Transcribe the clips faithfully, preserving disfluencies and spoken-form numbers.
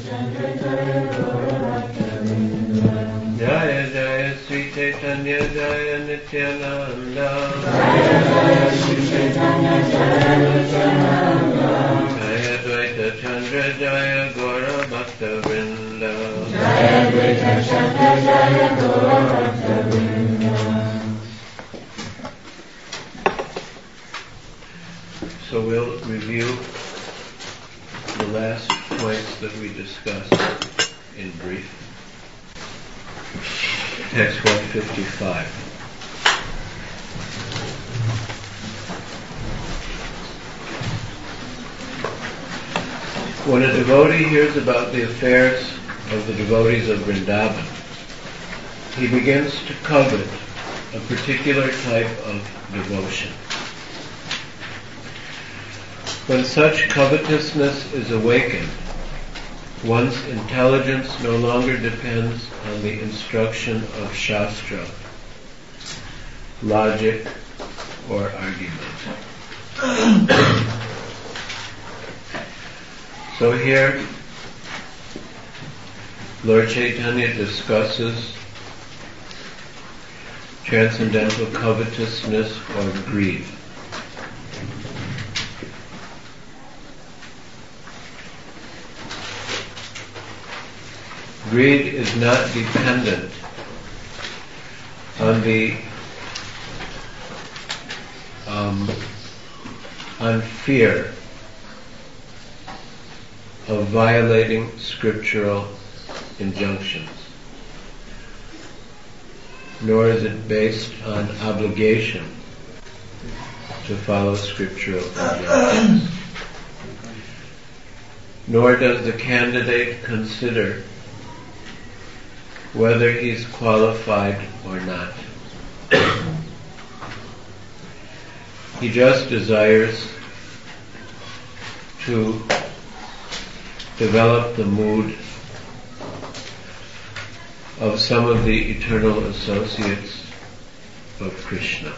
Jaya Jaya Sri Chaitanya Jaya Nityananda. Jaya Jaya Sri Chaitanya Jaya Nityananda. Jaya Dvaita Chandra Jaya Gaura Bhakta Vrinda. Jaya Dvaita Chandra Jaya Gaura Bhakta Vrinda. So we'll review the last points that we discussed in brief. Text one fifty-five. When a devotee hears about the affairs of the devotees of Vrindavan, he begins to covet a particular type of devotion. When such covetousness is awakened, one's intelligence no longer depends on the instruction of Shastra, logic, or argument. So here, Lord Chaitanya discusses transcendental covetousness or greed. Greed is not dependent on the um, on fear of violating scriptural injunctions, nor is it based on obligation to follow scriptural injunctions, nor does the candidate consider whether he's qualified or not. He just desires to develop the mood of some of the eternal associates of Krishna.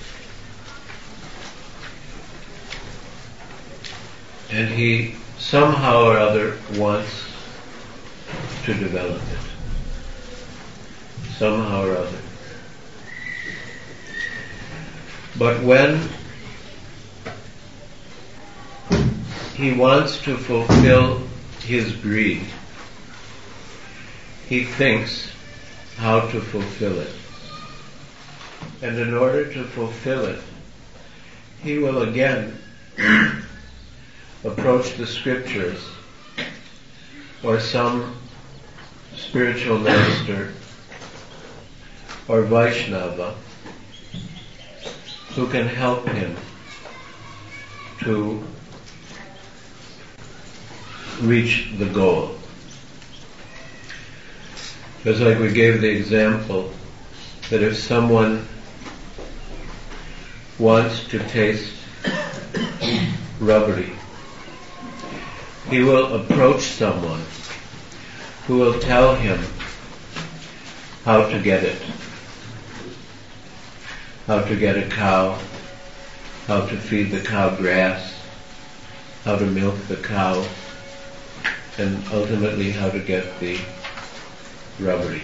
And he somehow or other wants to develop it. Somehow or other. But when he wants to fulfill his greed, he thinks how to fulfill it. And in order to fulfill it, he will again approach the scriptures or some spiritual master or Vaishnava who can help him to reach the goal. Just like we gave the example that if someone wants to taste rubbery, he will approach someone who will tell him how to get it, how to get a cow, how to feed the cow grass, how to milk the cow, and ultimately how to get the rubbery.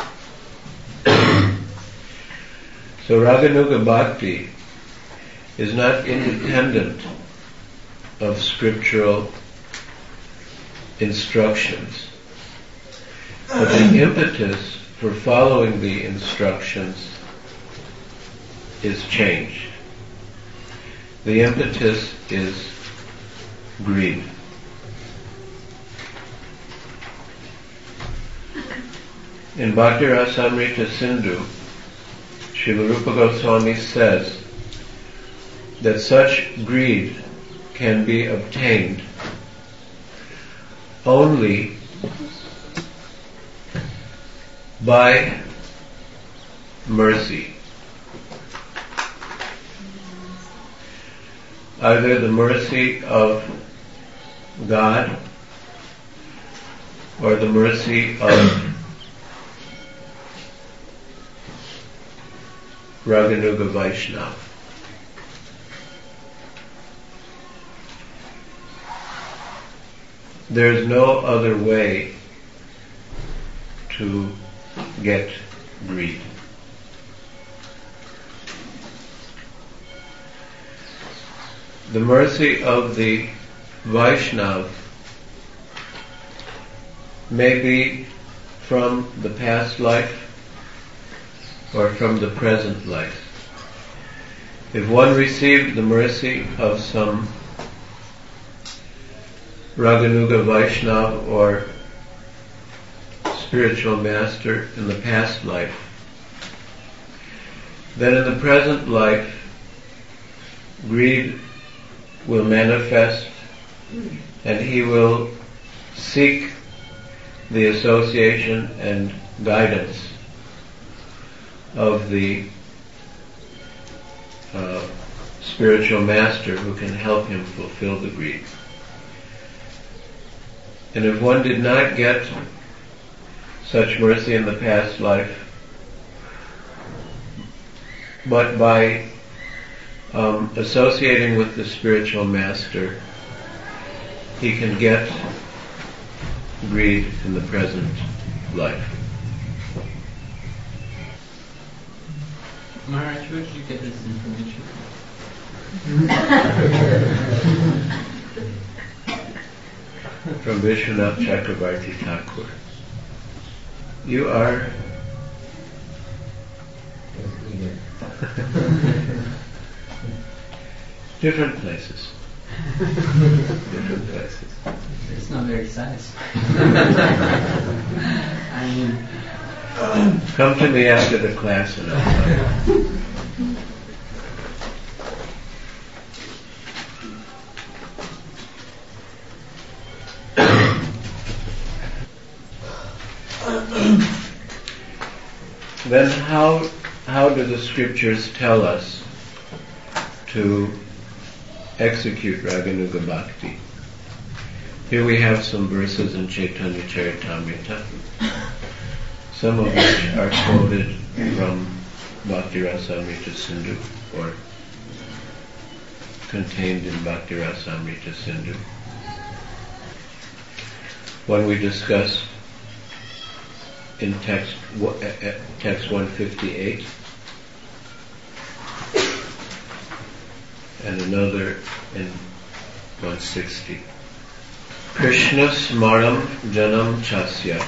So Raganuga Bhakti is not independent of scriptural instructions, but the impetus for following the instructions is changed. The impetus is greed. In Bhakti Rasamrita Sindhu, Srila Rupa Goswami says that such greed can be obtained only by mercy. Either the mercy of God or the mercy of Raganuga Vaishnava. there's no other way to get greed. The mercy of the Vaishnava may be from the past life or from the present life. If one received the mercy of some Raganuga Vaishnava or spiritual master in the past life, then in the present life greed will manifest and he will seek the association and guidance of the uh, spiritual master who can help him fulfill the greed. And if one did not get such mercy in the past life, but by um, associating with the spiritual master, he can get greed in the present life. Maharaj, where did you get this information? From Vishwanath Chakravarti Thakur. You are different places. Different places. It's not very satisfying. I mean, come to me after the class and I'll tell you. Then how how do the scriptures tell us to execute Raganuga Bhakti? Here we have some verses in Chaitanya Charitamrita, some of which are quoted from Bhakti Rasamrita Sindhu or contained in Bhakti Rasamrita Sindhu. When we discuss in text text one fifty-eight and another in one sixty. Krishna smaram janam chasya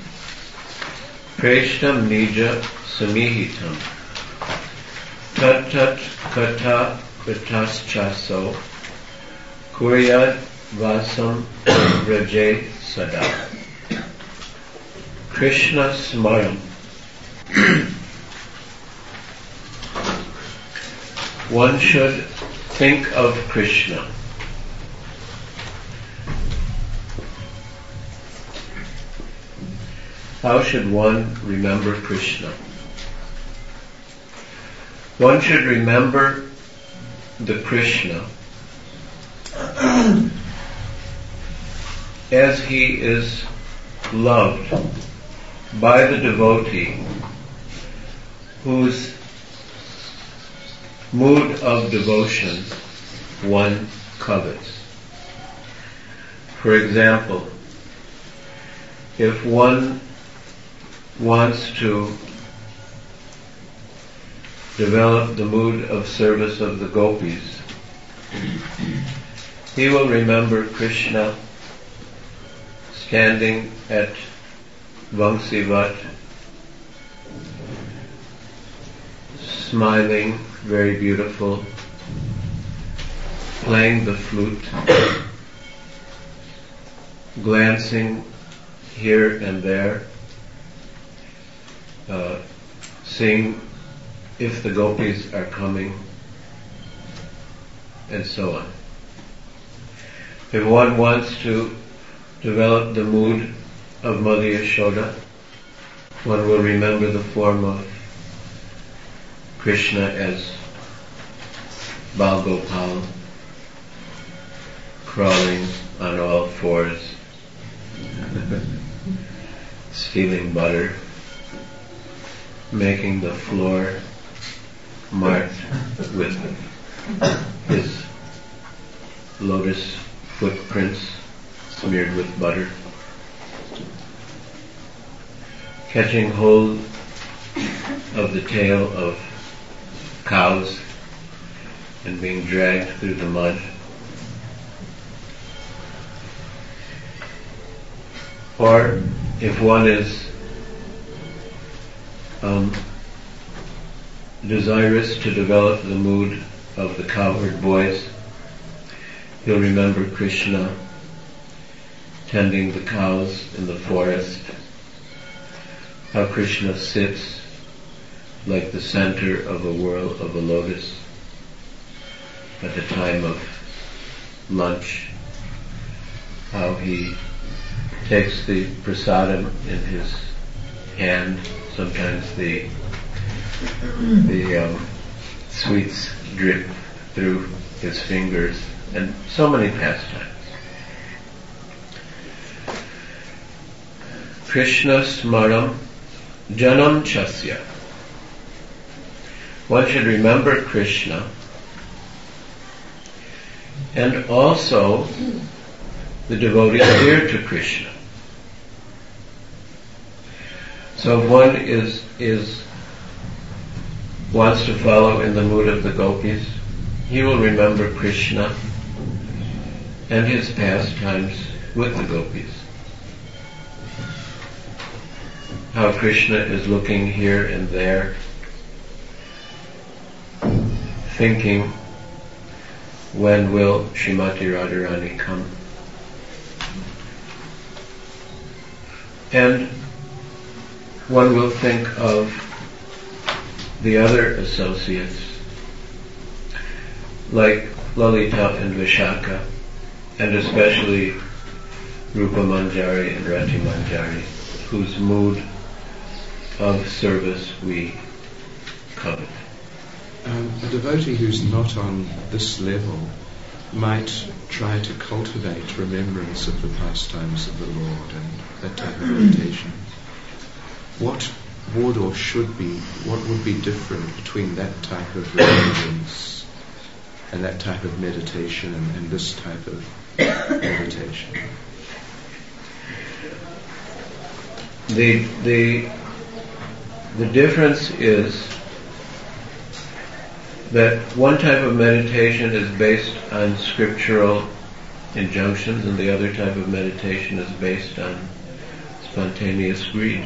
preshtam nija samihitam tat tat kata kritas chaso kuryad vasam raje sada. Krishna smaram. One should think of Krishna. How should one remember Krishna? One should remember the Krishna as he is loved by the devotee whose mood of devotion one covets. For example, if one wants to develop the mood of service of the gopis, he will remember Krishna standing at Vamsivat, smiling, very beautiful, playing the flute, glancing here and there, uh, seeing if the gopis are coming, and so on. If one wants to develop the mood of Mother Yashoda, one will remember the form of Krishna as Bal Gopal, crawling on all fours, stealing butter, making the floor marked with his lotus footprints, smeared with butter. Catching hold of the tail of cows and being dragged through the mud. Or if one is um, desirous to develop the mood of the cowherd boys, he'll remember Krishna tending the cows in the forest, how Krishna sits like the center of a whirl of a lotus at the time of lunch, how he takes the prasadam in his hand, sometimes the the um, sweets drip through his fingers, and so many pastimes. Krishna smaram janam chasya. One should remember Krishna and also the devotees dear to Krishna. So if one is is wants to follow in the mood of the gopis, he will remember Krishna and his pastimes with the gopis. How Krishna is looking here and there, thinking, when will Srimati Radharani come? And one will think of the other associates, like Lalita and Vishaka, and especially Rupa Manjari and Rati Manjari, whose mood of service we covet. Um, a devotee who's not on this level might try to cultivate remembrance of the pastimes of the Lord and that type of meditation. What would or should be, what would be different between that type of remembrance and that type of meditation and, and this type of meditation? The the the difference is that one type of meditation is based on scriptural injunctions and the other type of meditation is based on spontaneous greed.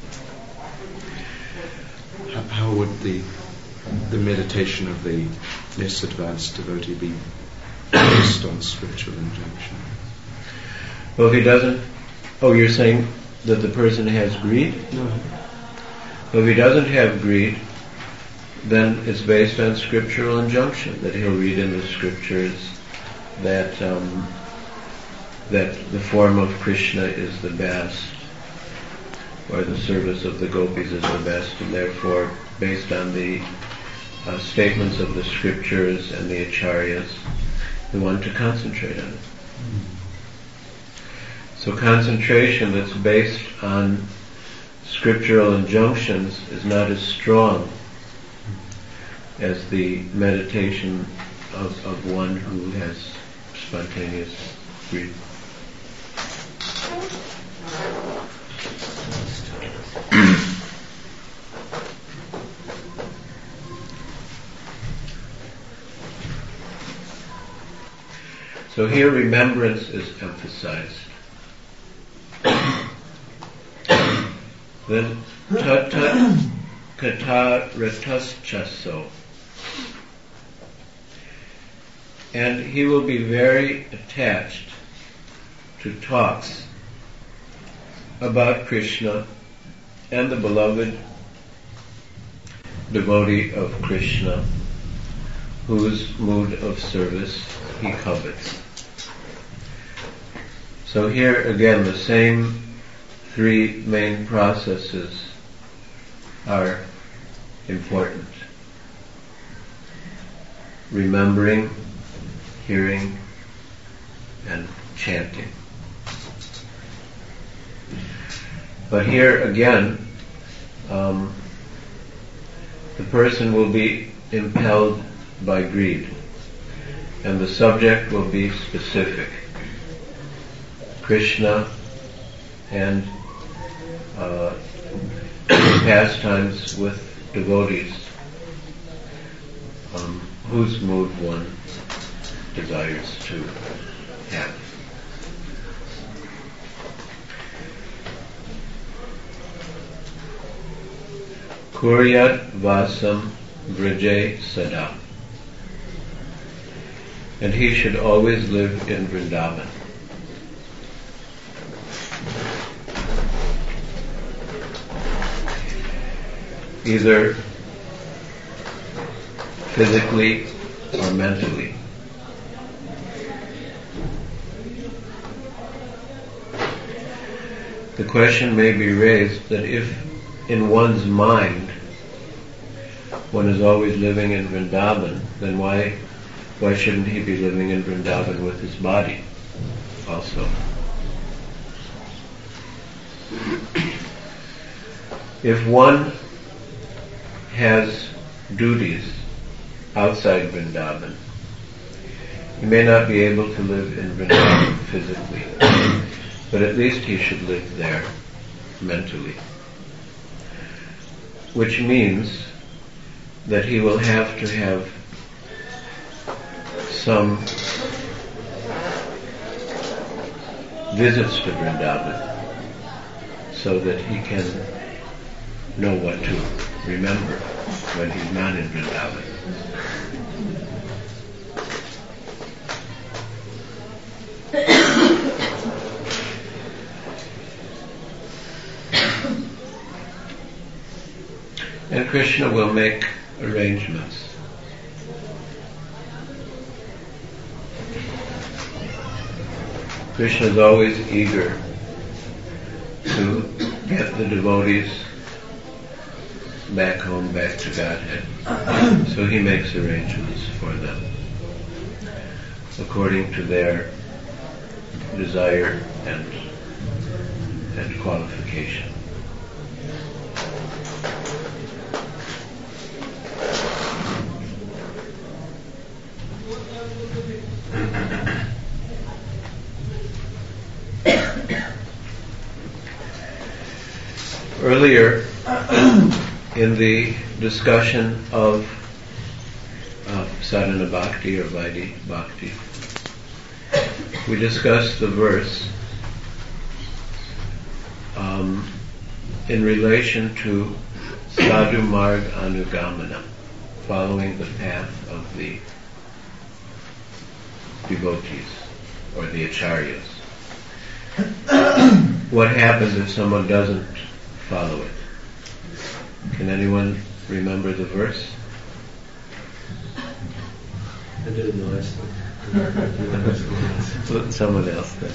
How, how would the the meditation of the less advanced devotee be based on scriptural injunction? Well, if he doesn't, oh, you're saying that the person has greed? No. Well, if he doesn't have greed, then it's based on scriptural injunction, that he'll read in the scriptures that um, that the form of Krishna is the best, or the service of the gopis is the best, and therefore, based on the uh, statements of the scriptures and the acharyas, we want to concentrate on it. So concentration that's based on scriptural injunctions is not as strong as the meditation of, of one who has spontaneous greed. So here remembrance is emphasized. Then tata kata rataschaso. And he will be very attached to talks about Krishna and the beloved devotee of Krishna, whose mood of service he covets. So here again the same three main processes are important. Remembering, hearing, and chanting. But here again, um, the person will be impelled by greed, and the subject will be specific. Krishna and uh, pastimes with devotees, um, whose mood one desires to have. Kuryat vasam vraje sada. And he should always live in Vrindavan. Either physically or mentally. The question may be raised that if in one's mind one is always living in Vrindavan, then why why shouldn't he be living in Vrindavan with his body also? If one has duties outside Vrindavan, he may not be able to live in Vrindavan physically, but at least he should live there mentally. Which means that he will have to have some visits to Vrindavan so that he can know what to remember when he's not in Vrindavan. And Krishna will make arrangements. Krishna is always eager to get the devotees back home, back to Godhead. So he makes arrangements for them according to their desire and and qualification. Earlier in the discussion of uh, sadhana bhakti or Vaidhi bhakti, we discussed the verse um, in relation to sadhu marg anugamana, following the path of the devotees or the acharyas. What happens if someone doesn't follow it? Can anyone remember the verse? I didn't know this. Someone else then.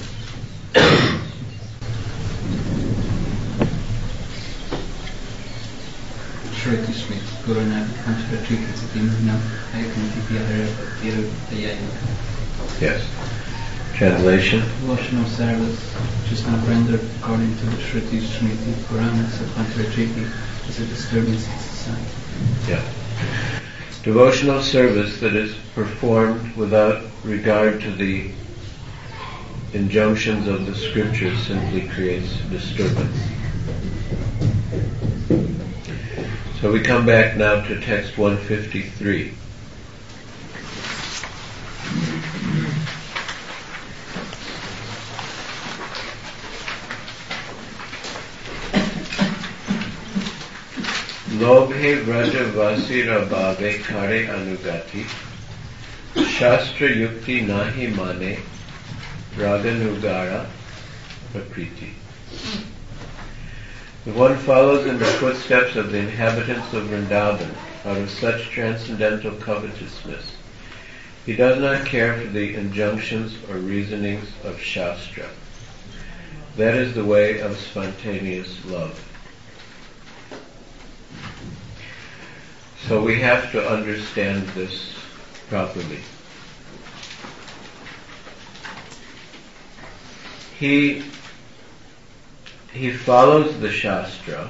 Shruti Smith, Guruna Kancharatrika Satimna, Ayakanti Tiyara. Yes. Translation? Devotional service, which is not rendered according to the Shruti, Smriti, Puranas, or Kancharatrika, is a disturbance in society. Yeah. Devotional service that is performed without regard to the injunctions of the scriptures simply creates disturbance. So we come back now to text one fifty-three. Lobhe vraja vasira bhave kare anugati shastra yukti nahi mane raganugara prakriti. If one follows in the footsteps of the inhabitants of Vrindavan out of such transcendental covetousness, he does not care for the injunctions or reasonings of Shastra. That is the way of spontaneous love. So we have to understand this properly. He he follows the Shastra.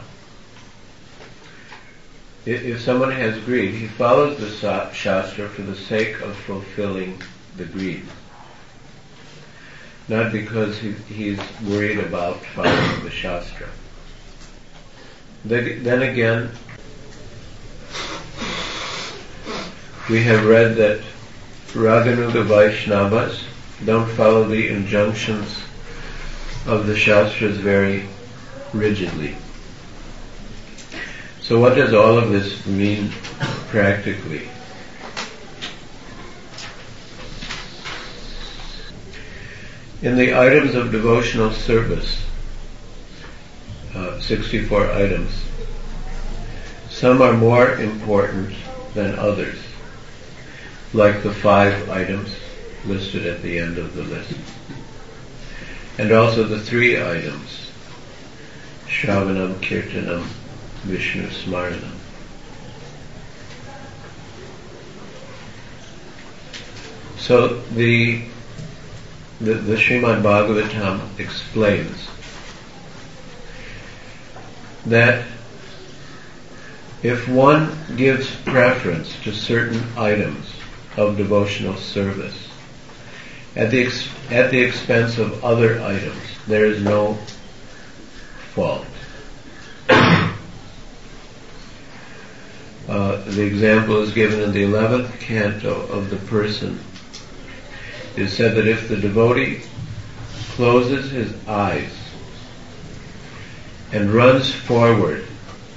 If, if someone has greed, he follows the Shastra for the sake of fulfilling the greed. not because he, he's worried about following the Shastra. Then again, we have read that Raganuga Vaishnavas don't follow the injunctions of the Shastras very rigidly. So what does all of this mean practically? In the items of devotional service, uh, sixty-four items, some are more important than others, like the five items listed at the end of the list, and also the three items, Shravanam, Kirtanam, Vishnu Smaranam. So the the, the Srimad Bhagavatam explains that if one gives preference to certain items of devotional service at the ex- at the expense of other items, there is no fault. Uh, the example is given in the eleventh canto of the Person. It is said that if the devotee closes his eyes and runs forward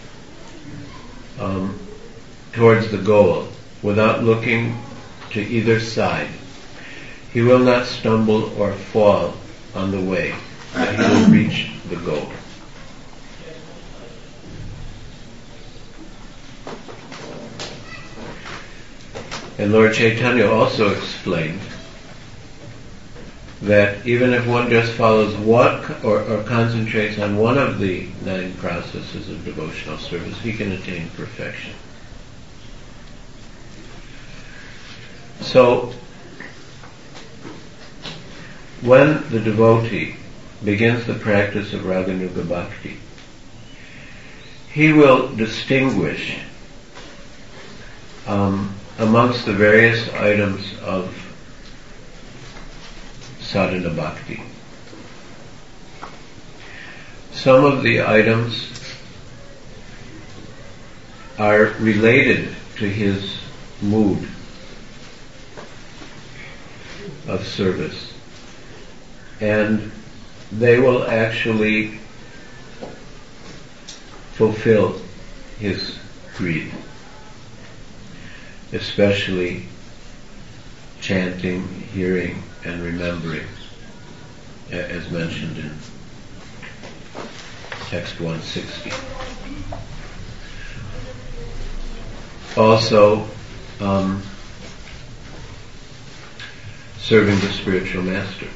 um, towards the goal without looking to either side, he will not stumble or fall on the way, but he will reach the goal. And Lord Chaitanya also explained that even if one just follows one or, or concentrates on one of the nine processes of devotional service, he can attain perfection. So, when the devotee begins the practice of Raganuga Bhakti, he will distinguish um, amongst the various items of sadhana bhakti. Some of the items are related to his mood of service, and they will actually fulfill his greed, especially chanting, hearing, and remembering, as mentioned in text one sixty. Also, um, serving the spiritual master.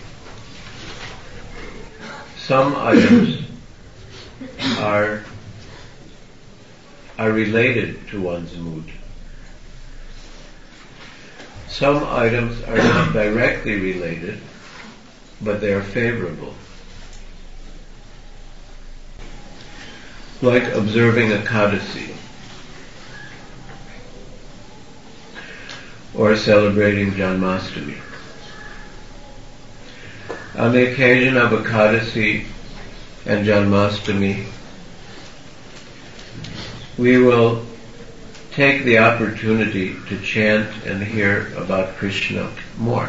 Some items are are related to one's mood. Some items are not directly related, but they are favorable. Like observing Ekadasi, or celebrating Janmashtami. On the occasion of Ekadasi and Janmashtami, we will take the opportunity to chant and hear about Krishna more.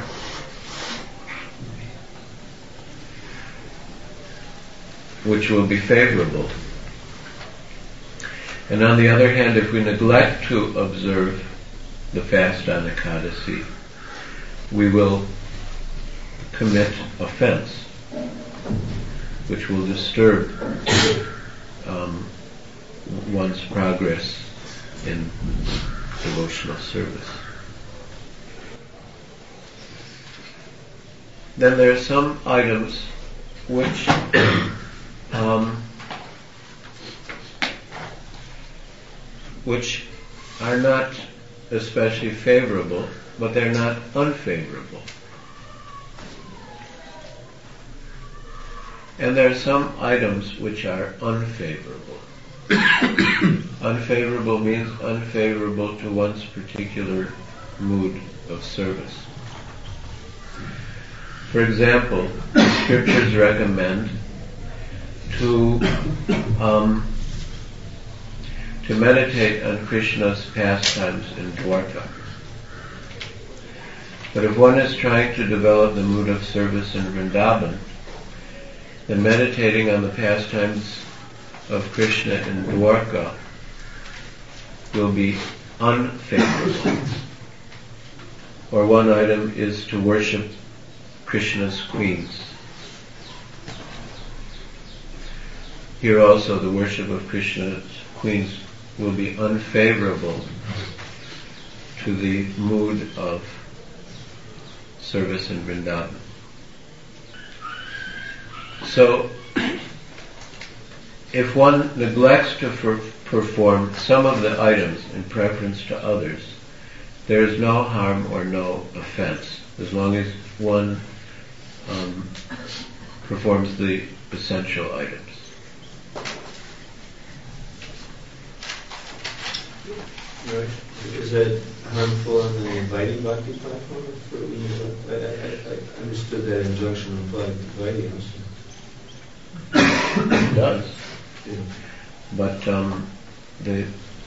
Which will be favorable. And on the other hand, if we neglect to observe the fast on Ekadasi, we will commit offense, which will disturb um, one's progress in devotional service. Then there are some items which um, which are not especially favorable, but they're not unfavorable. And there are some items which are unfavorable. Unfavorable means unfavorable to one's particular mood of service. For example, the scriptures recommend to um, to meditate on Krishna's pastimes in Dwarka. But if one is trying to develop the mood of service in Vrindavan, then meditating on the pastimes of Krishna in Dwarka will be unfavorable. Or one item is to worship Krishna's queens. Here also the worship of Krishna's queens will be unfavorable to the mood of service in Vrindavan. So, if one neglects to per- perform some of the items in preference to others, there is no harm or no offense, as long as one um, performs the essential items. Right. Is that harmful on the inviting bhakti platform? For, you know, I, I, I understood that injunction applied to inviting also. It does. Yeah. But um, the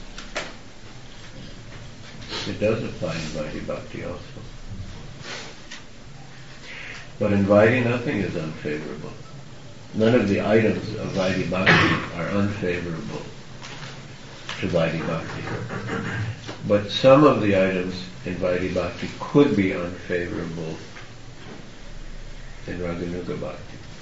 it does apply in Vaidhi Bhakti also. But in Vaidhi nothing is unfavorable. None of the items of Vaidhi Bhakti are unfavorable to Vaidhi Bhakti. But some of the items in Vaidhi Bhakti could be unfavorable in Raganuga Bhakti.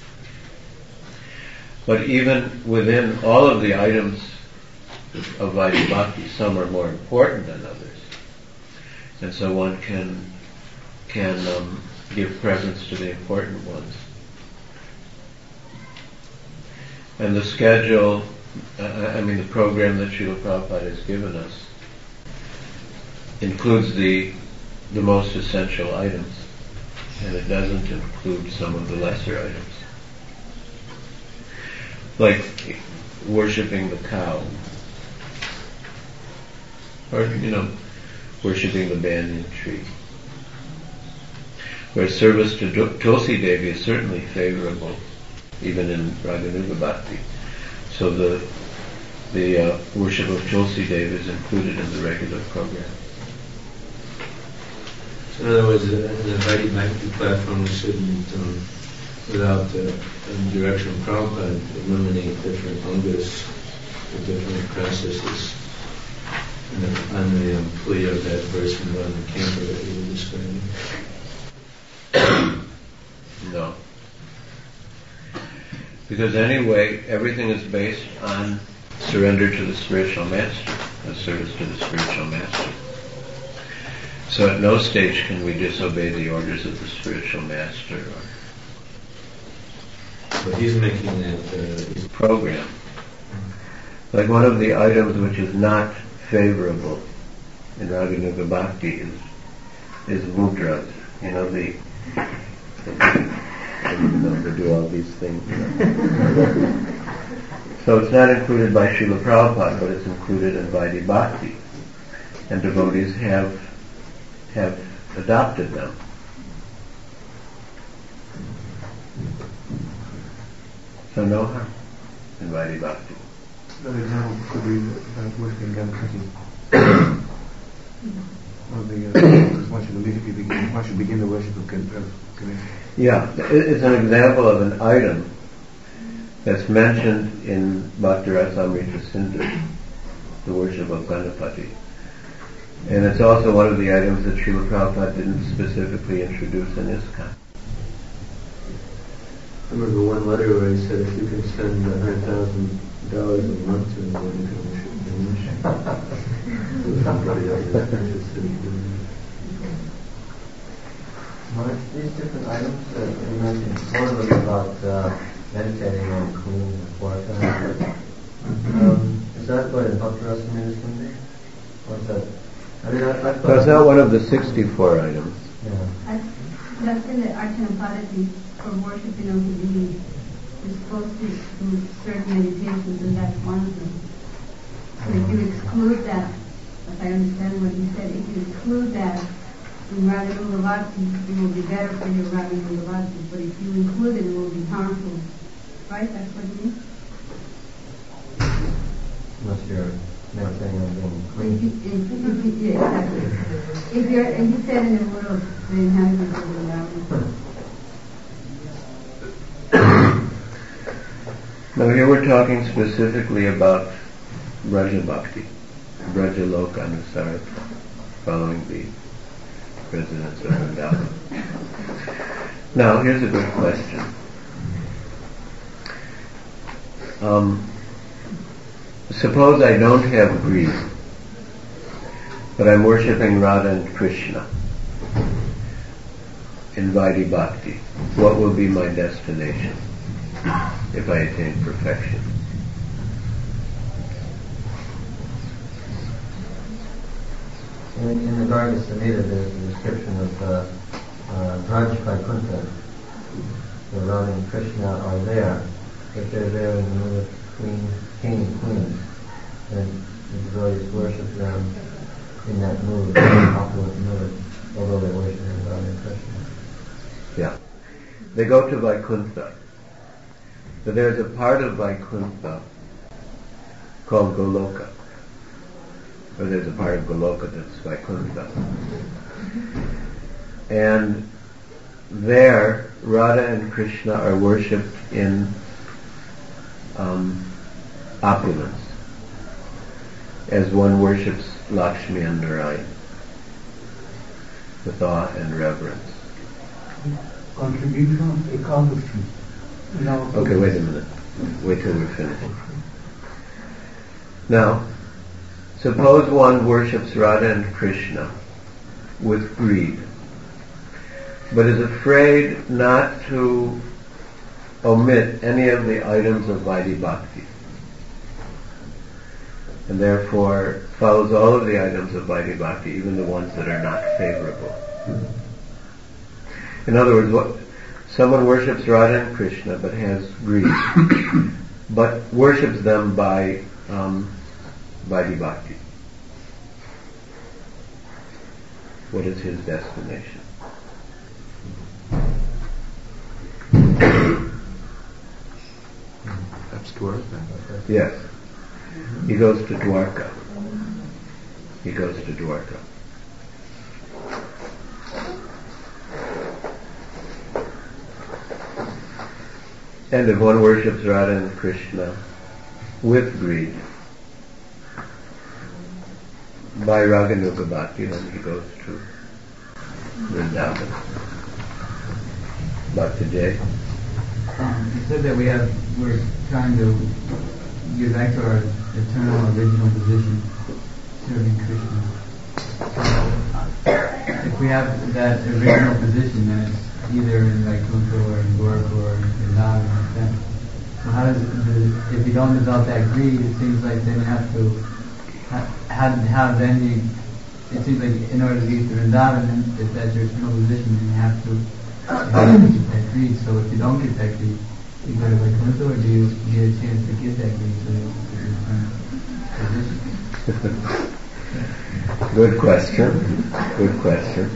But even within all of the items of Vaidhi Bhakti, some are more important than others. And so one can can um, give preference to the important ones. And the schedule, uh, I mean the program that Srila Prabhupada has given us includes the the most essential items, and it doesn't include some of the lesser items. Like worshipping the cow, or, you know, worshipping the banyan tree. Where service to Tulsi Devi is certainly favorable, even in Raganuga Bhakti. So the the uh, worship of Tulsi Devi is included in the regular program. So in other words, in the Vaidhi Bhakti platform, we shouldn't, um, without the um, direction of Prabhupada, eliminate different angas, the different processes, and the, on the um, plea of that person on the camper that you were describing. No. Because anyway, everything is based on surrender to the spiritual master, a service to the spiritual master. So at no stage can we disobey the orders of the spiritual master or But he's making that uh, program. Like one of the items which is not favorable in Raganuga Bhakti is is mudras. You know, the, the I don't even know to do all these things. You know. So it's not included by Srila Prabhupada, but it's included in Vaidhi Bhakti, and devotees have have adopted them. So no harm in Vaidhi Bhakti. Another example could be about worshipping Ganapati. Or the, uh, one should immediately begin, one should begin the worship of Ganesha. Yeah, it's an example of an item that's mentioned in Bhaktarasamrita Sindhu, the worship of Ganapati. And it's also one of the items that Srila Prabhupada didn't specifically introduce in ISKCON. I remember one letter where he said, if you can spend one hundred thousand dollars a month to the morning Well, these different items that you mentioned, one of them about uh, meditating on Kumu and Dwarka. Um, is that what in Bhaktarasamrita Sindhu? What's that? I mean, I, I thought That's not one of the sixty-four items. Yeah. I, that's in the Archana Padati for worshiping of the deity. You're supposed to do certain meditations, and that's one of them. So if you exclude that, if I understand what you said, if you exclude that, in Radhanugavati, it will be better for your Radhanugavati, but if you include it, it will be harmful. Right? That's what you mean? Unless you're now saying I'm being If clean. you, if, if, you- yeah, exactly. If you're, and you said in the world, the inhabitants of Vrindavan. Now here we're talking specifically about Braja Bhakti, Braja Loka Anusara, following the residents of Vrindavan. Now here's a good question. Um, suppose I don't have greed, but I'm worshipping Radha and Krishna in Vaidhi Bhakti. What will be my destination if I attain perfection? In, in the Garga Samhita, there's a description of uh, uh, Braj Vaikuntha, where Radha and Krishna are there, but they're there in the mood of queen, king and queen, and the devotees worship them in that mood, opulent mood, although they're worshiping Radha and Krishna. Yeah. They go to Vaikuntha. So there's a part of Vaikuntha called Goloka. Or there's a part of Goloka that's Vaikuntha. And there, Radha and Krishna are worshipped in um, opulence, as one worships Lakshmi and Narayan, with awe and reverence. Contribution of ecology. Now, Okay, wait a minute. Wait till we're finished. Now, suppose one worships Radha and Krishna with greed, but is afraid not to omit any of the items of Vaidhi Bhakti, and therefore follows all of the items of Vaidhi Bhakti, even the ones that are not favorable. In other words, what, someone worships Radha and Krishna but has greed, but worships them by um, Vaidhi Bhakti. What is his destination? Perhaps Dwarka. Yes. He goes to Dwarka. He goes to Dwarka. And if one worships Radha and Krishna with greed, by Raganuga Bhakti, then he goes to Vrindavan. Bhakti Jay. Um, you said that we have, we're trying to get back to our eternal original position, serving Krishna. So, if we have that original position, then it's either in Vaikuntha or in Dwarka or in Vrindavan, like that. So how does it, if you don't develop that greed, it seems like then you have to how, how then you, it seems like in order to get to Vrindavan, if that's your eternal position, then you have to, you have to get that greed. So if you don't get that greed, you go to Vaikuntha, or do you get a chance to get that greed so you get your eternal position? Good question. Good question.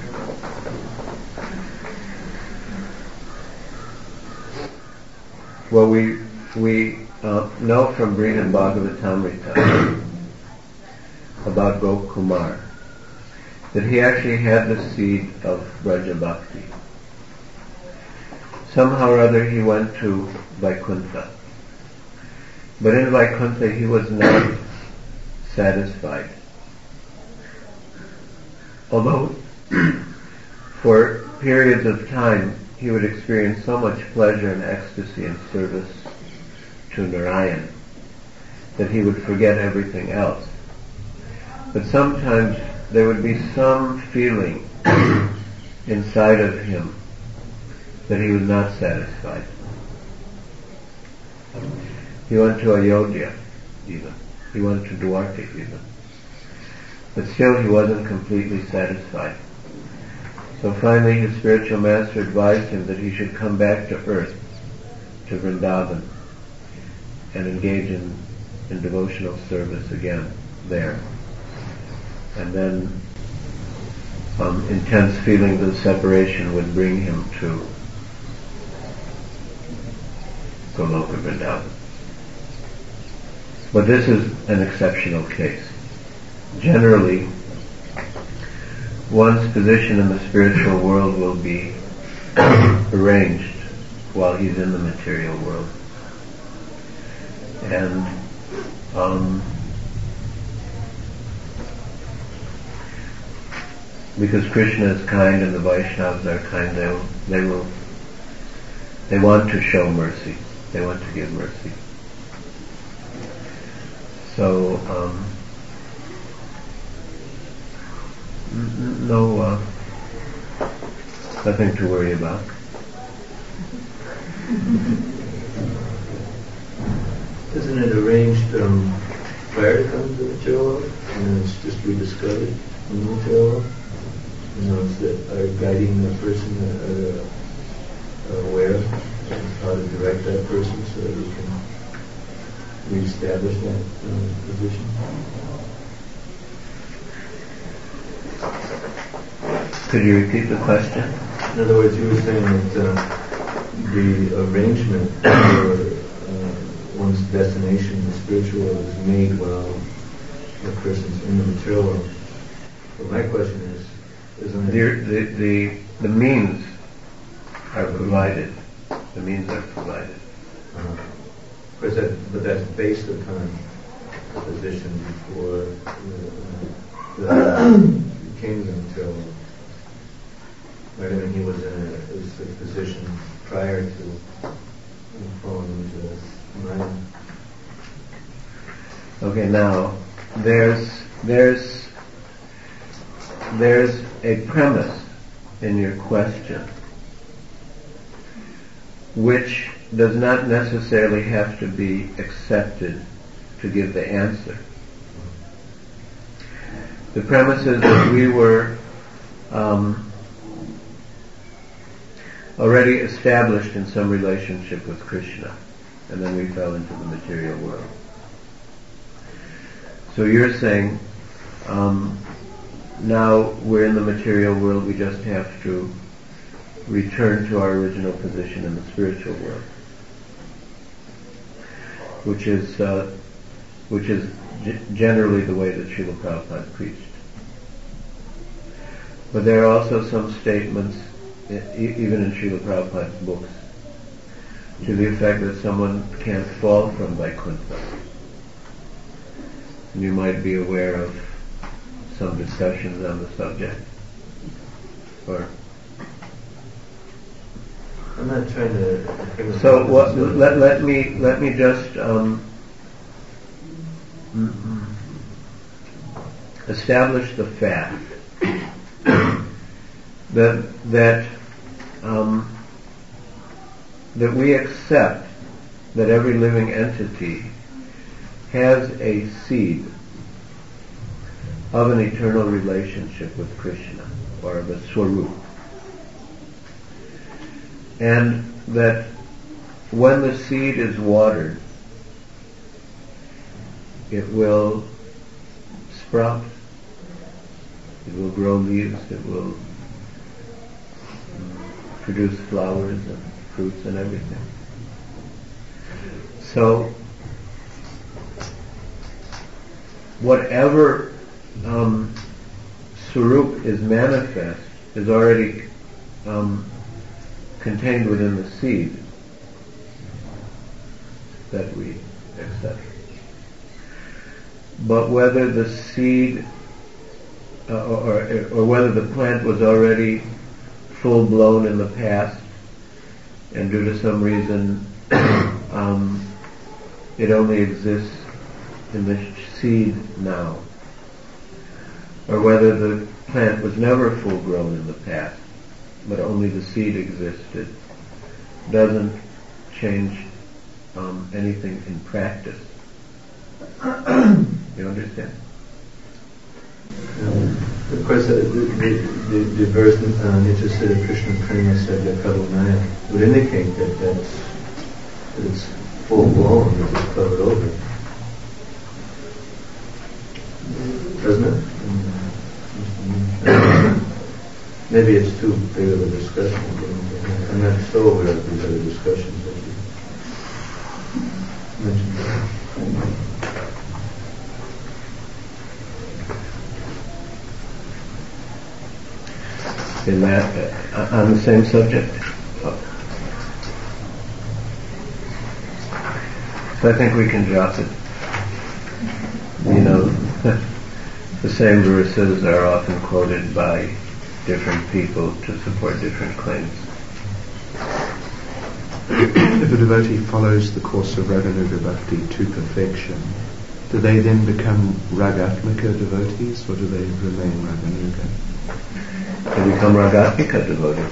Well, we we uh, know from Brihad Bhagavatamrita about Gokumar that he actually had the seed of Braja Bhakti. Somehow or other he went to Vaikuntha. But in Vaikuntha he was not satisfied. Although for periods of time he would experience so much pleasure and ecstasy in service to Narayan that he would forget everything else. But sometimes there would be some feeling inside of him that he was not satisfied. He went to Ayodhya even. He went to Dwarka even. But still he wasn't completely satisfied. So finally his spiritual master advised him that he should come back to earth, to Vrindavan, and engage in, in devotional service again there. And then um, intense feelings of separation would bring him to Goloka Vrindavan. But this is an exceptional case. Generally, one's position in the spiritual world will be arranged while he's in the material world. And um, because Krishna is kind and the Vaishnavas are kind, they will, they will, they want to show mercy. They want to give mercy. So, um, n- no, uh, nothing to worry about. Isn't it arranged um, prior to coming to the material world, and then it's just rediscovered in the material world? You know, it's that are guiding the person, uh, uh, aware of how to direct that person so that he can reestablish that uh, position. Could you repeat the question? In other words, you were saying that uh, the arrangement for uh, one's destination in the spiritual world is made while the person's in the material world. But my question is, isn't it... The, the, the, the means are provided. The means are provided. Uh, but, that, but that's based upon the position before the, uh, the came to the material world. Right? I mean, he was in a, was a position prior to falling into mind. Okay, now there's there's there's a premise in your question which does not necessarily have to be accepted to give the answer. The premise is that we were um, already established in some relationship with Krishna, and then we fell into the material world. So you're saying, um, now we're in the material world, we just have to return to our original position in the spiritual world, which is uh, which is g- generally the way that Srila Prabhupada preached. But there are also some statements, e- even in Srila Prabhupada's books, to the effect that someone can't fall from Vaikuntha. And you might be aware of some discussions on the subject. Or I'm not trying to... So what, let, let me let me just um, establish the fact that that um, that we accept that every living entity has a seed of an eternal relationship with Krishna, or of a swarup. And that when the seed is watered, it will sprout, it will grow leaves, it will produce flowers and fruits and everything. So, whatever um, swarup is manifest is already um, contained within the seed that we accept. But whether the seed uh, or, or whether the plant was already full blown in the past and due to some reason um, it only exists in the seed now, or whether the plant was never full grown in the past but only the seed existed, doesn't change um, anything in practice. You understand? Um, of course, uh, the, the, the, the verse uh, Nityasudha Krishna Prema Sadhya Kavanaya would indicate that that's, that it's full blown, that it's covered over. Doesn't it? maybe it's too big of a discussion. I'm not so aware of these other discussions that you mentioned. In that, uh, on the same subject. So I think we can drop it. You know, the same verses are often quoted by different people to support different claims. If a devotee follows the course of Raganuga Bhakti to perfection, do they then become Ragatmika devotees, or do they remain Raganuga? They become Ragatmika devotees.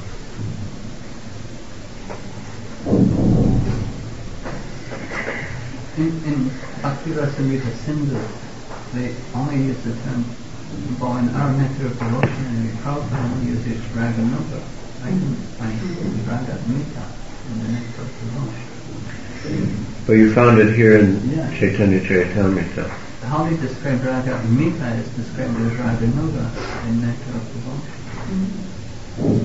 In, in Bhakti Rasamrita Sindhu, they only use the term, well, in our nectar of devotion, and the Prabhupada only uses Raganuga. I can find Ragatmika in the nectar of devotion. But you found it here in Yeah. Chaitanya Charitamrita. How they describe Ragatmika is described as Raganuga in nectar of devotion.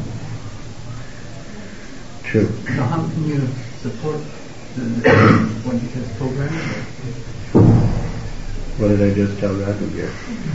True. So how can you support the, what you just told Raghuveer? What did I just tell Raghuveer?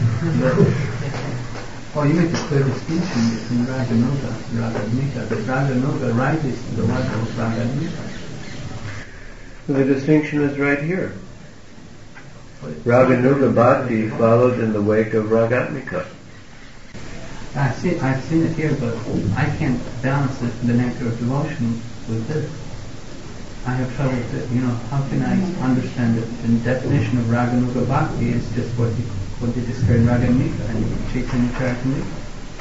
Well, you make a clear distinction between Raganuga and Ragatmika. The Raganuga rises to the level of Ragatmika. The distinction is right here. Raganuga Bhakti followed in the wake of Ragatmika. I've seen, I've seen it here, but I can't balance it, the nectar of devotion with this. I have trouble with, you know, how can I understand it? The definition of Raganuga Bhakti is just what you, what they describe Ragamika and Chaitanya Charitamrita.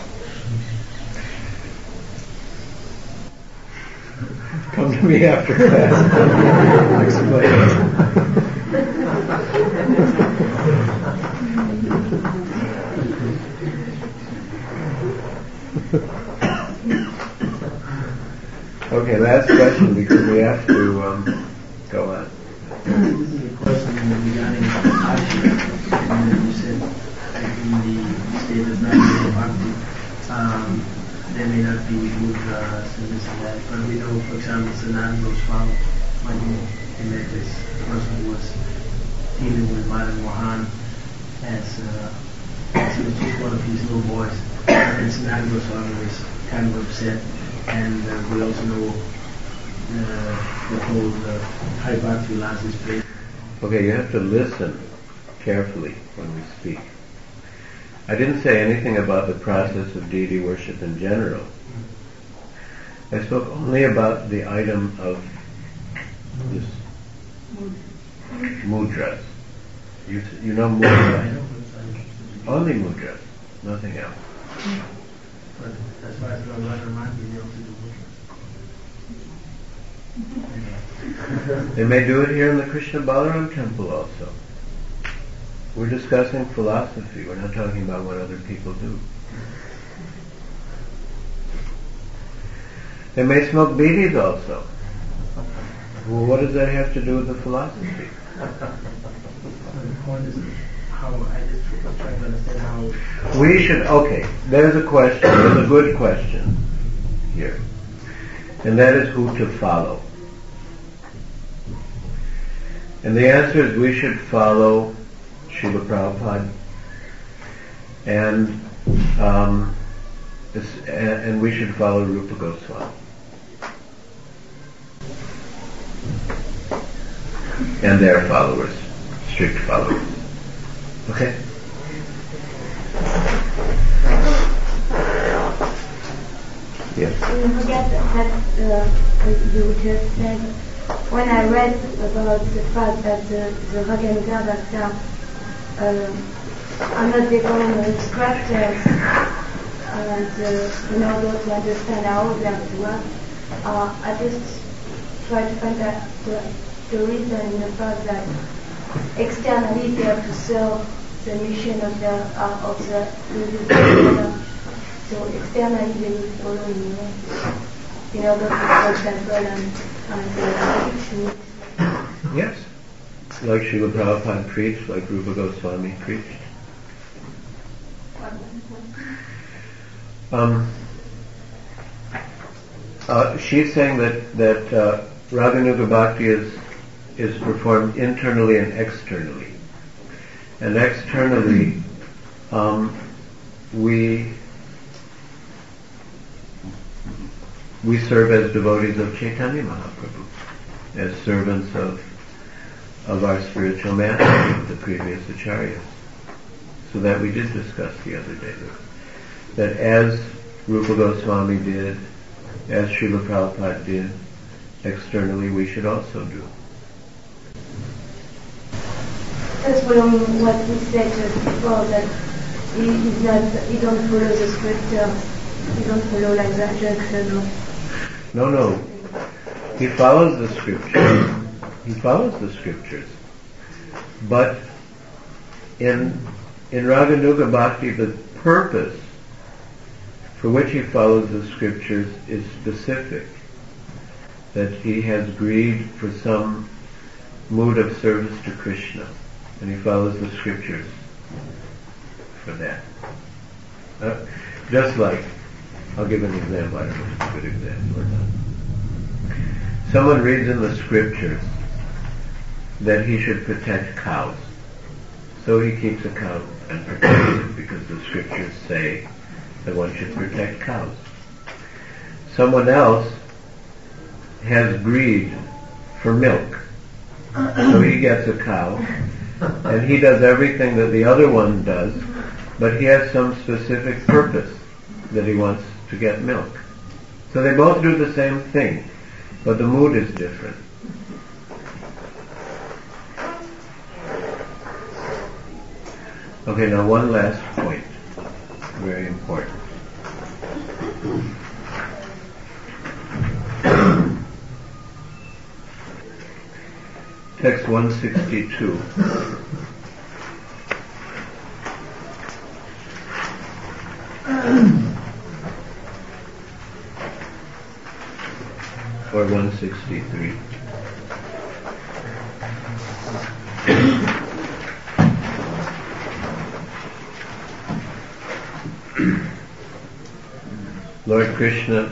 Come to me after class. I'll explain. Okay, last question because we have to um, go on. This is a question regarding Asha, and you said in the state of Raganuga Bhakti, um, there may not be mudras and this and that, but we know, for example, Sanatana Goswami, when he, he met this person who was dealing with Madan Mohan as, uh, as he was just one of his little boys, and Sanatana Goswami was kind of upset. And uh, we also know uh, the whole uh, High Bhakti Vilas place. Okay, you have to listen carefully when we speak. I didn't say anything about the process of deity worship in general. I spoke only about the item of this mudras. You, you know mudras? Only mudras, nothing else. But as far as Radha Mati, they also do They may do it here in the Krishna Balaram temple also. We're discussing philosophy. We're not talking about what other people do. They may smoke bidis also. Well, what does that have to do with the philosophy? The point is how I just try to understand how We should, okay, there's a question, there's a good question here. And that is who to follow. And the answer is we should follow Srila Prabhupada and um, this, and, and we should follow Rupa Goswami. And their followers, strict followers. Okay? Yes. You forget that uh, you just said, when I read about the fact that the, the Raganuga Bhakti uh, are not becoming instructors and uh, in order to understand how they have to work, uh, I just try to find out the, the reason in the fact that externally they have to serve the mission of the uh, of the individual. So externally they will follow in way. In order to, for example, and, and uh, Yes. Like Srila Prabhupada preached, like Rupa Goswami preached. Um, uh, she's saying that that uh, Raganuga Bhakti is is performed internally and externally. And externally, um, we we serve as devotees of Chaitanya Mahaprabhu, as servants of of our spiritual master, the previous acharyas. So that we did discuss the other day. That as Rupa Goswami did, as Srila Prabhupada did, externally we should also do. That's from what we said just before, that he is not, he don't follow the scripture, he don't follow like the injunction of... No, no. He follows the scriptures. He follows the scriptures. But in in Raganuga Bhakti, the purpose for which he follows the scriptures is specific. That he has greed for some mood of service to Krishna, and he follows the scriptures for that. Uh, just like, I'll give an example, I don't know if it's a good example or not. Someone reads in the scriptures that he should protect cows. So he keeps a cow and protects it because the scriptures say that one should protect cows. Someone else has greed for milk. So he gets a cow and he does everything that the other one does, but he has some specific purpose that he wants to get milk. So they both do the same thing, but the mood is different. Okay, now one last point, very important. Text one sixty-two. Or one sixty-three. Lord Krishna,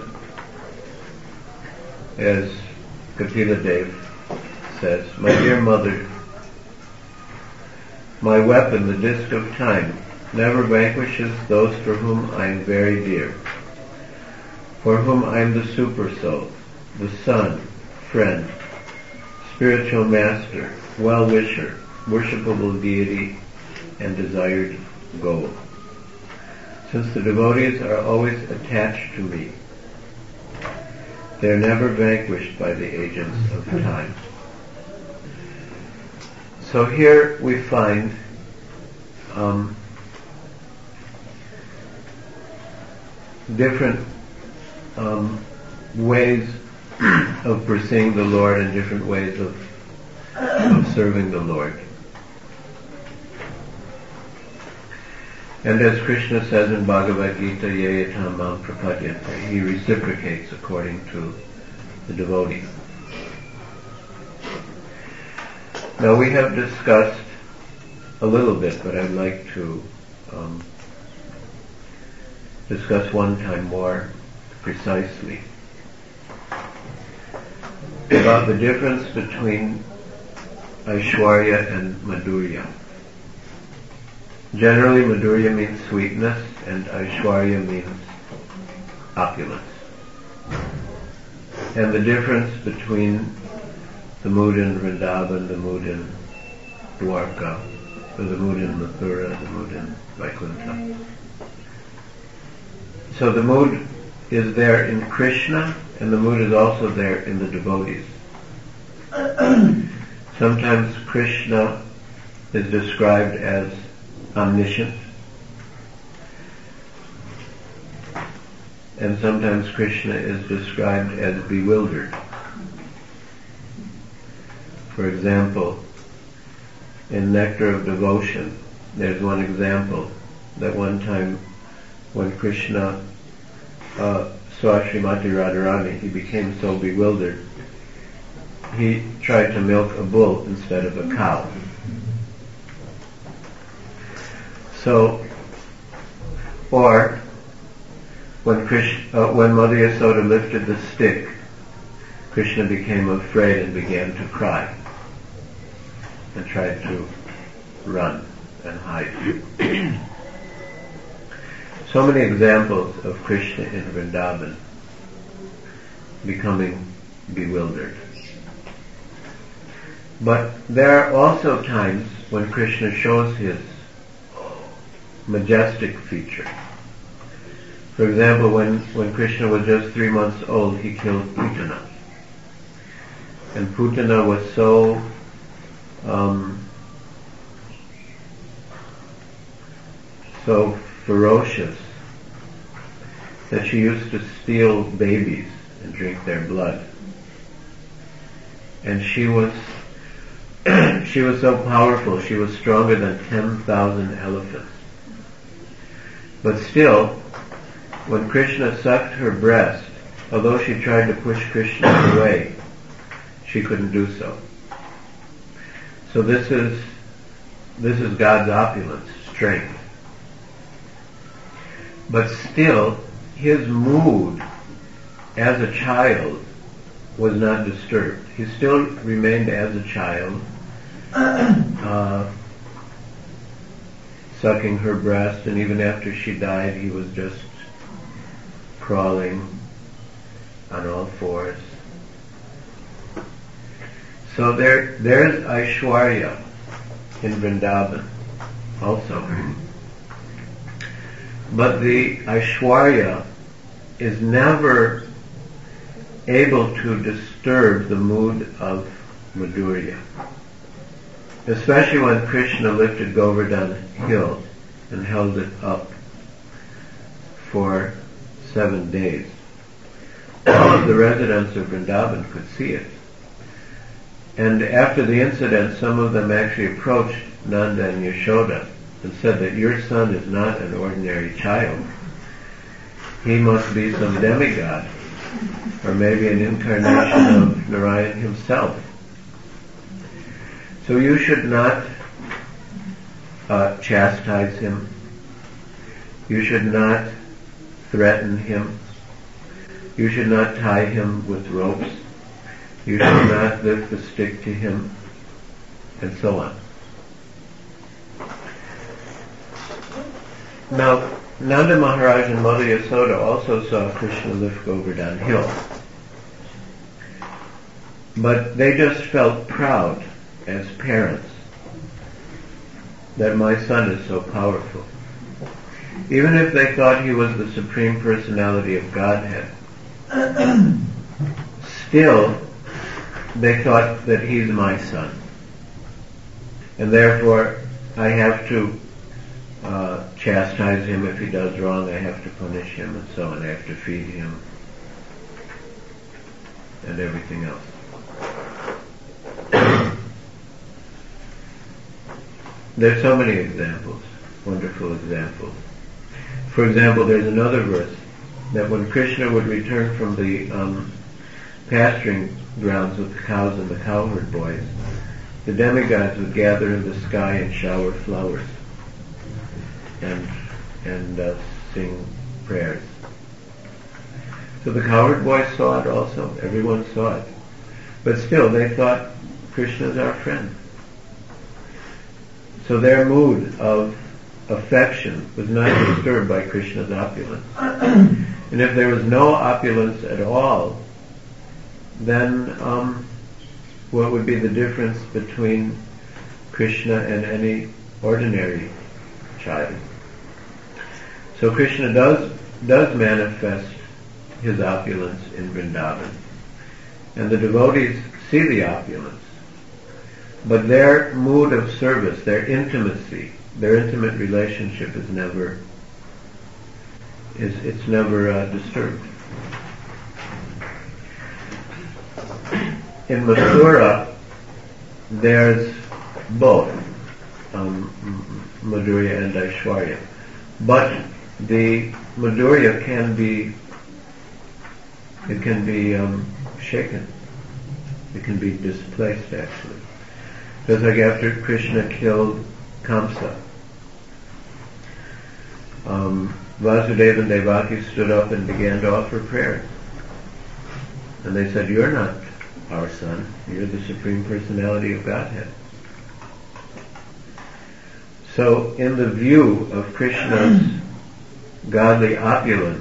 as Kapila Dev says, "My dear mother, my weapon, the disc of time, never vanquishes those for whom I am very dear, for whom I am the super soul, the son, friend, spiritual master, well-wisher, worshipable deity, and desired goal. Since the devotees are always attached to me, they are never vanquished by the agents of time." So here we find um, different um, ways of pursuing the Lord and different ways of, of serving the Lord. And as Krishna says in Bhagavad Gita, "Yeyatam mam prapadyate," he reciprocates according to the devotee. Now we have discussed a little bit, but I'd like to um, discuss one time more precisely about the difference between Aishwarya and Madhurya. Generally, Madhurya means sweetness, and Aishwarya means opulence. And the difference between the mood in Vrindavan, the mood in Dwarka, or the mood in Mathura, the mood in Vaikuntha. So the mood is there in Krishna, and the mood is also there in the devotees. Sometimes Krishna is described as omniscient, and sometimes Krishna is described as bewildered. For example, in Nectar of Devotion, there's one example that one time when Krishna uh, saw Srimati Radharani, he became so bewildered, he tried to milk a bull instead of a cow. So, or when Krishna, uh, when Mother Yasoda lifted the stick, Krishna became afraid and began to cry and tried to run and hide. So many examples of Krishna in Vrindavan becoming bewildered. But there are also times when Krishna shows his majestic feature. For example, when, when Krishna was just three months old, he killed Putana. And Putana was so um, so ferocious that she used to steal babies and drink their blood. And she was she was so powerful, she was stronger than ten thousand elephants. But still, when Krishna sucked her breast, although she tried to push Krishna away, she couldn't do so. So this is this is God's opulence, strength. But still, his mood as a child was not disturbed. He still remained as a child, uh, sucking her breast, and even after she died, he was just crawling on all fours. So there, there's Aishwarya in Vrindavan also. But the Aishwarya is never able to disturb the mood of Madhurya. Especially when Krishna lifted Govardhan Hill and held it up for seven days. All of the residents of Vrindavan could see it. And after the incident, some of them actually approached Nanda and Yashoda and said that your son is not an ordinary child. He must be some demigod, or maybe an incarnation of Narayan himself. So you should not uh, chastise him. You should not threaten him. You should not tie him with ropes. You should not lift the stick to him, and so on. Now, Nanda Maharaj and Mother Yasoda also saw Krishna lift Govardhan Hill. But they just felt proud as parents that my son is so powerful. Even if they thought he was the Supreme Personality of Godhead, still they thought that he's my son. And therefore I have to uh, chastise him if he does wrong, I have to punish him and so on, I have to feed him and everything else. There's so many examples, wonderful examples. For example, there's another verse that when Krishna would return from the um, pasturing grounds with the cows and the cowherd boys, the demigods would gather in the sky and shower flowers and and uh, sing prayers. So the cowherd boys saw it also. Everyone saw it. But still, they thought Krishna's our friend. So their mood of affection was not disturbed by Krishna's opulence. And if there was no opulence at all, then um, what would be the difference between Krishna and any ordinary child? So Krishna does does manifest his opulence in Vrindavan, and the devotees see the opulence, but their mood of service, their intimacy, their intimate relationship is never is it's never uh, disturbed. In Mathura, there's both um, Madhurya and Aishwarya, but the Madhurya can be it can be um, shaken. It can be displaced, actually. Just like after Krishna killed Kamsa, um, Vasudeva and Devaki stood up and began to offer prayer. And they said, "You're not our son. You're the Supreme Personality of Godhead." So in the view of Krishna's godly opulence,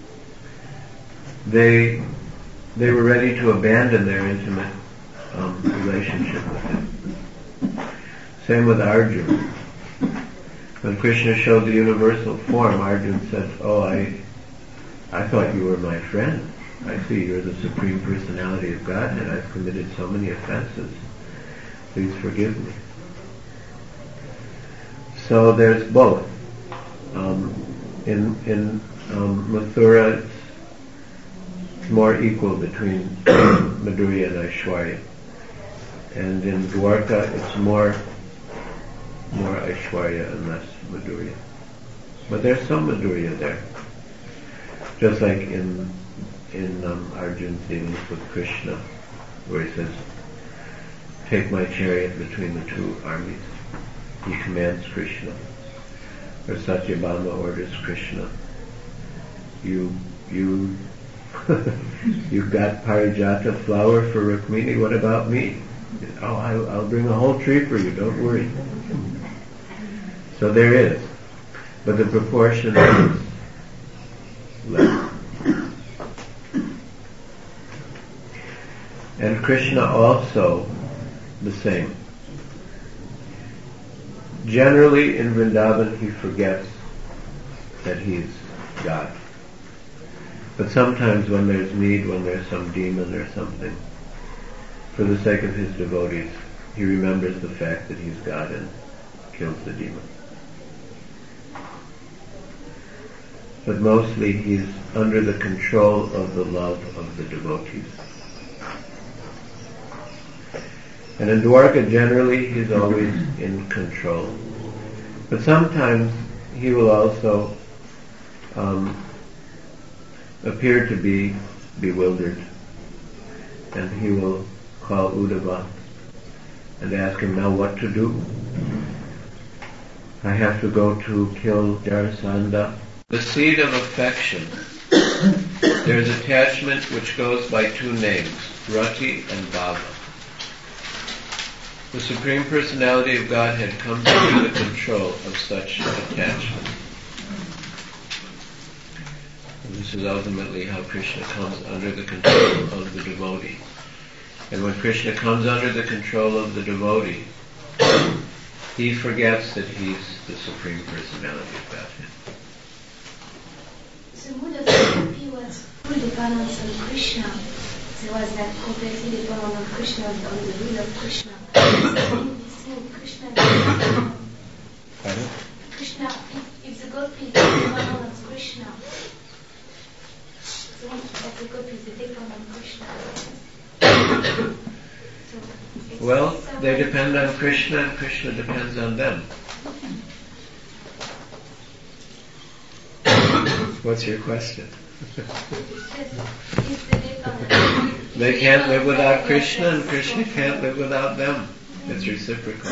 they they were ready to abandon their intimate um, relationship with him. Same with Arjuna. When Krishna showed the universal form, Arjuna said, "Oh, I, I thought you were my friend. I see you're the Supreme Personality of Godhead. I've committed so many offenses. Please forgive me." So there's both. Um, in in um, Mathura, it's more equal between Madhurya and Aishwarya, and in Dwarka, it's more more Aishwarya and less Madhurya. But there's some Madhurya there, just like in in um, Arjuna's dealings with Krishna, where he says, "Take my chariot between the two armies." He commands Krishna. Or Satyabhama orders Krishna, You you you got Parijata flower for Rukmini, what about me? Oh, I'll, I'll bring a whole tree for you, don't worry. So there is, but the proportion is less. And Krishna also the same. Generally in Vrindavan he forgets that he's God. But sometimes when there's need, when there's some demon or something, for the sake of his devotees, he remembers the fact that he's God and kills the demon. But mostly he's under the control of the love of the devotees. And in Dwarka generally he's always in control. But sometimes he will also um, appear to be bewildered. And he will call Uddhava and ask him, now what to do? I have to go to kill Jarasandha. The seed of affection. There is attachment which goes by two names, Rati and Bhava. The Supreme Personality of Godhead comes under the control of such attachment. And this is ultimately how Krishna comes under the control of the devotee. And when Krishna comes under the control of the devotee, he forgets that he's the Supreme Personality of Godhead. So Buddha philosophy was full dependence on Krishna. There was that completely dependent on Krishna, on the will of Krishna. Krishna, Pardon? Krishna, if, if the gopis are dependent on Krishna, the one that the gopis are dependent on Krishna. So well, they depend on Krishna and Krishna depends on them. What's your question? They can't live without Krishna and Krishna can't live without them. It's reciprocal.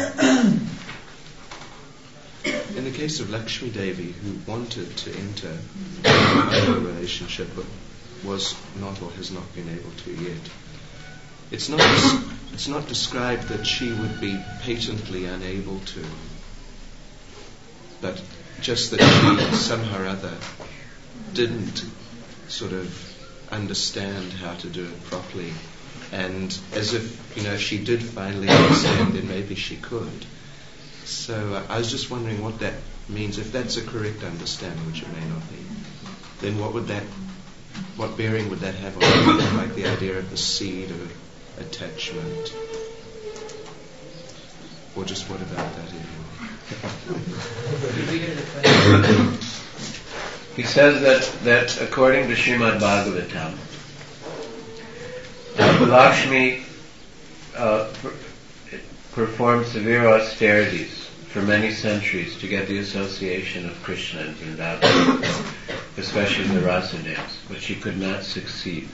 In the case of Lakshmi Devi, who wanted to enter a relationship but was not or has not been able to yet, it's not it's not described that she would be patently unable to, but just that she somehow or other didn't sort of understand how to do it properly, and as if, you know, if she did finally understand, then maybe she could. So uh, I was just wondering what that means. If that's a correct understanding, which it may not be, then what would that, what bearing would that have on it? Like the idea of the seed of attachment, or just what about that anyway? He says that, that according to Srimad Bhagavatam, uh, Lakshmi uh, per- performed severe austerities for many centuries to get the association of Krishna and Vrindavan, especially the Rasa dance, but she could not succeed.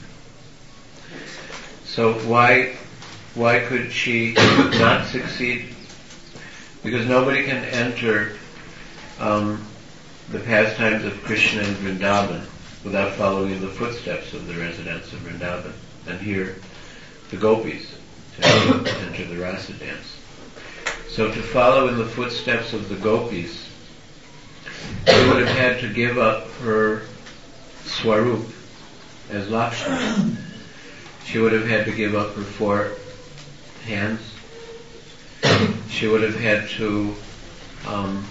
So why why could she not succeed? Because nobody can enter um, the pastimes of Krishna in Vrindavan without following in the footsteps of the residents of Vrindavan and hear the gopis to enter the rasa dance. So to follow in the footsteps of the gopis, she would have had to give up her swarup as Lakshmi. She would have had to give up her four hands. She would have had to um,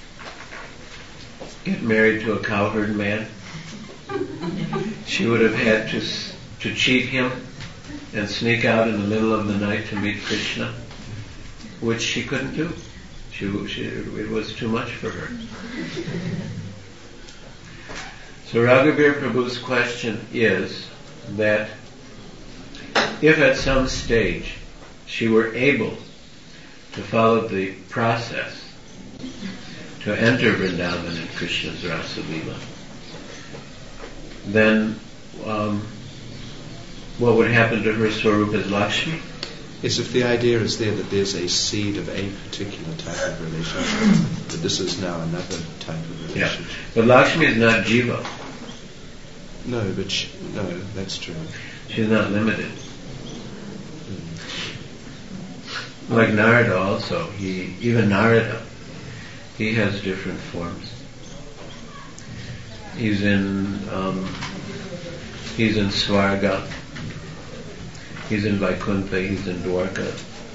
get married to a cowherd man. She would have had to to cheat him and sneak out in the middle of the night to meet Krishna, which she couldn't do. She, she, it was too much for her. So Raghavir Prabhu's question is that if at some stage she were able to follow the process to enter Vrindavan in Krishna's Rasa Leela, then um, what would happen to her Swarup as Lakshmi? Yes, if the idea is there that there's a seed of a particular type of relationship, that this is now another type of relationship. Yeah, but Lakshmi is not Jiva. No, but she, no, that's true. She's not limited. Like Narada also, he even Narada, he has different forms. He's in um, he's in Svarga, he's in Vaikuntha, he's in Dwarka.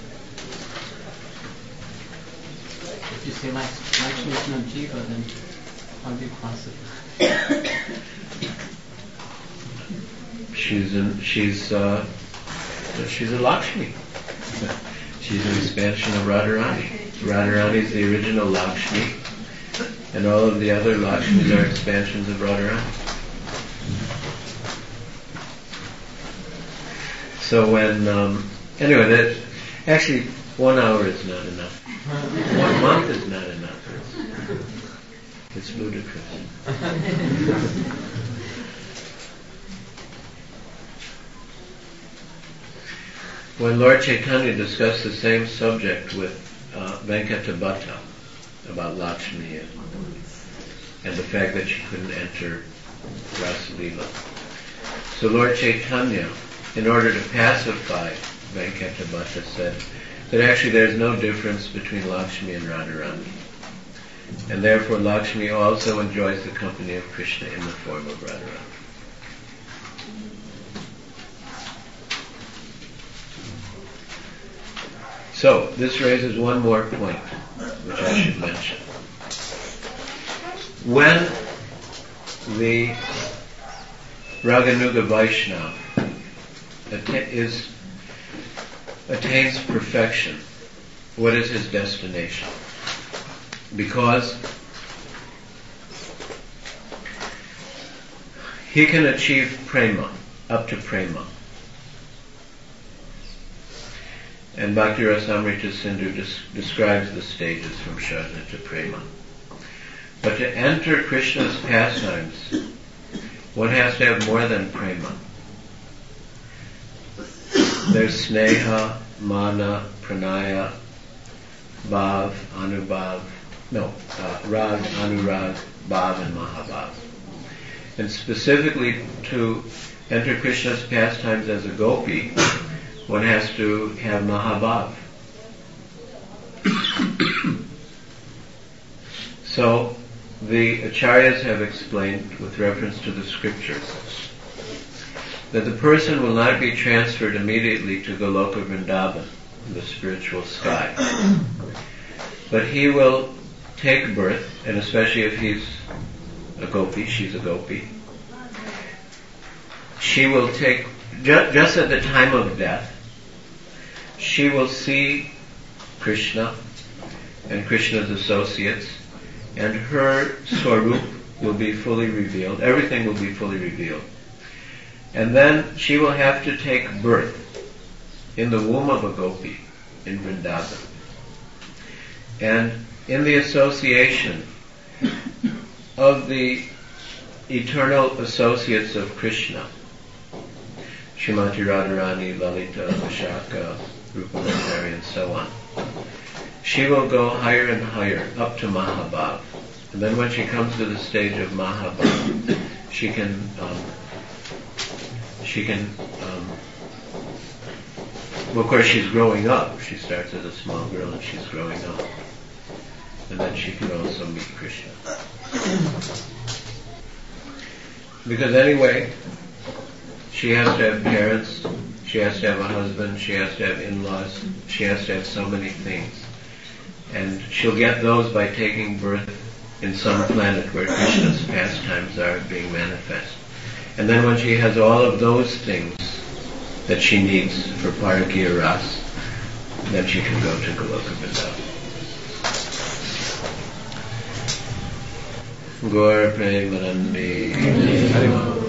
If you say like Lakshmi is not Jiva, then how do you classify? She's in she's uh, she's a Lakshmi. She's an expansion of Radharani. Radharani is the original Lakshmi, and all of the other Lakshmis are expansions of Radharani. So when, um, anyway, that, actually, one hour is not enough. One month is not enough. It's, it's ludicrous. When Lord Chaitanya discussed the same subject with uh, Venkatabhatta about Lakshmi and, and the fact that she couldn't enter Rasa Leela. So Lord Chaitanya, in order to pacify Venkatabhatta, said that actually there's no difference between Lakshmi and Radharani. And therefore Lakshmi also enjoys the company of Krishna in the form of Radharani. So, this raises one more point, which I should mention. When the Raganuga Vaishnava atta- is, attains perfection, what is his destination? Because he can achieve prema, up to prema. And Bhakti Rasamrita Sindhu des- describes the stages from Shraddha to Prema. But to enter Krishna's pastimes, one has to have more than Prema. There's Sneha, Mana, Pranaya, Bhav, Anubhav, no, uh, Rag, Anurag, Bhav, and Mahabhav. And specifically to enter Krishna's pastimes as a gopi, one has to have Mahabhav. So, the Acharyas have explained, with reference to the scriptures, that the person will not be transferred immediately to Goloka Vrindavan, the spiritual sky. But he will take birth, and especially if he's a gopi, she's a gopi, she will take, ju- just at the time of death, she will see Krishna and Krishna's associates, and her Swarup will be fully revealed. Everything will be fully revealed. And then she will have to take birth in the womb of a gopi in Vrindavan. And in the association of the eternal associates of Krishna, Srimati Radharani, Lalita, Vishaka, Rupamandari, and so on, she will go higher and higher up to Mahabhav. And then when she comes to the stage of Mahabharata, she can um, she can um, well, of course she's growing up. She starts as a small girl and she's growing up. And then she can also meet Krishna. Because anyway, she has to have parents, she has to have a husband, she has to have in-laws, she has to have so many things. And she'll get those by taking birth in some planet where Krishna's pastimes are being manifest. And then when she has all of those things that she needs for Parakiya Ras, then she can go to Goloka Vrindavan. Gaur Premanandi.